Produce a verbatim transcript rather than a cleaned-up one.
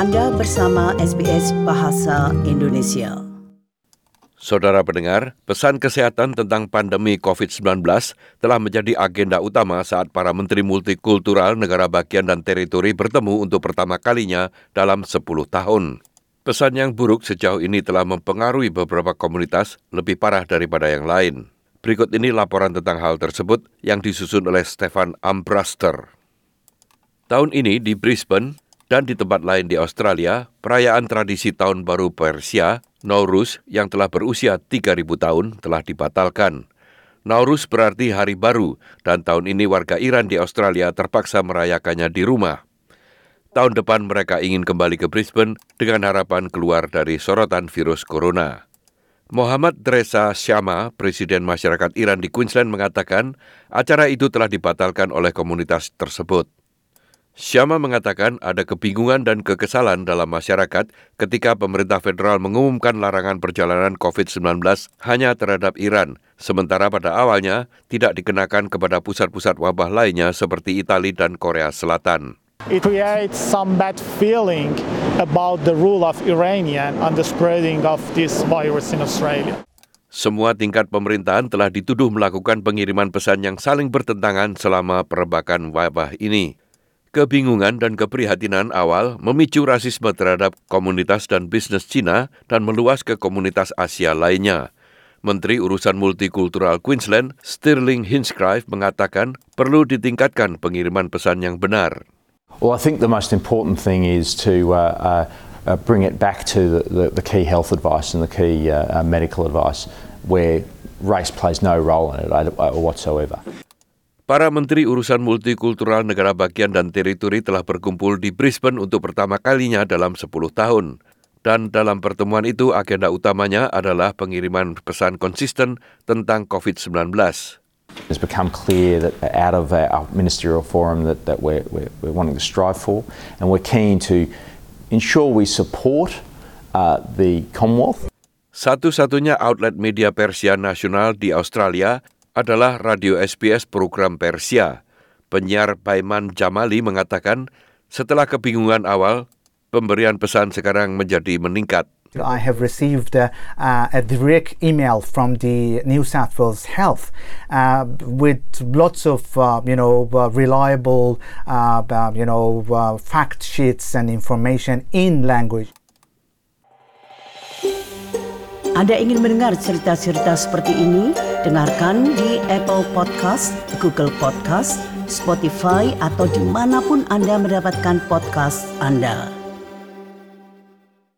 Anda bersama S B S Bahasa Indonesia. Saudara pendengar, pesan kesehatan tentang pandemi covid sembilan belas telah menjadi agenda utama saat para menteri multikultural negara bagian dan teritori bertemu untuk pertama kalinya dalam sepuluh tahun. Pesan yang buruk sejauh ini telah mempengaruhi beberapa komunitas lebih parah daripada yang lain. Berikut ini laporan tentang hal tersebut yang disusun oleh Stefan Ambraster. Tahun ini di Brisbane dan di tempat lain di Australia, perayaan tradisi Tahun Baru Persia, Nowruz, yang telah berusia tiga ribu tahun telah dibatalkan. Nowruz berarti hari baru, dan tahun ini warga Iran di Australia terpaksa merayakannya di rumah. Tahun depan mereka ingin kembali ke Brisbane dengan harapan keluar dari sorotan virus corona. Mohammad Reza Shama, Presiden Masyarakat Iran di Queensland, mengatakan acara itu telah dibatalkan oleh komunitas tersebut. Shama mengatakan ada kebingungan dan kekesalan dalam masyarakat ketika pemerintah federal mengumumkan larangan perjalanan covid sembilan belas hanya terhadap Iran, sementara pada awalnya tidak dikenakan kepada pusat-pusat wabah lainnya seperti Italia dan Korea Selatan. It creates some bad feeling about the rule of Iranian and the spreading of this virus in Australia. Semua tingkat pemerintahan telah dituduh melakukan pengiriman pesan yang saling bertentangan selama perebakan wabah ini. Kebingungan dan keprihatinan awal memicu rasisme terhadap komunitas dan bisnis Cina dan meluas ke komunitas Asia lainnya. Menteri Urusan Multikultural Queensland, Stirling Hinchcliffe, mengatakan perlu ditingkatkan pengiriman pesan yang benar. Well, I think the most important thing is to uh, uh, bring it back to the, the, the key health advice and the key uh, uh, medical advice, where race plays no role in it uh, whatsoever. Para menteri urusan multikultural negara bagian dan teritori telah berkumpul di Brisbane untuk pertama kalinya dalam sepuluh tahun. Dan dalam pertemuan itu agenda utamanya adalah pengiriman pesan konsisten tentang covid sembilan belas. It's become clear that out of our ministerial forum that, that we're, we're, we're wanting to strive for, and we're keen to ensure we support uh, the Commonwealth. Satu-satunya outlet media Persia nasional di Australia adalah Radio S B S program Persia. Penyiar Paiman Jamali mengatakan setelah kebingungan awal, pemberian pesan sekarang menjadi meningkat. I have received uh, uh, a direct email from the New South Wales Health uh, with lots of uh, you know uh, reliable uh, uh, you know uh, fact sheets and information in language. Anda ingin mendengar cerita-cerita seperti ini? Dengarkan di Apple Podcast, Google Podcast, Spotify, atau dimanapun Anda mendapatkan podcast Anda.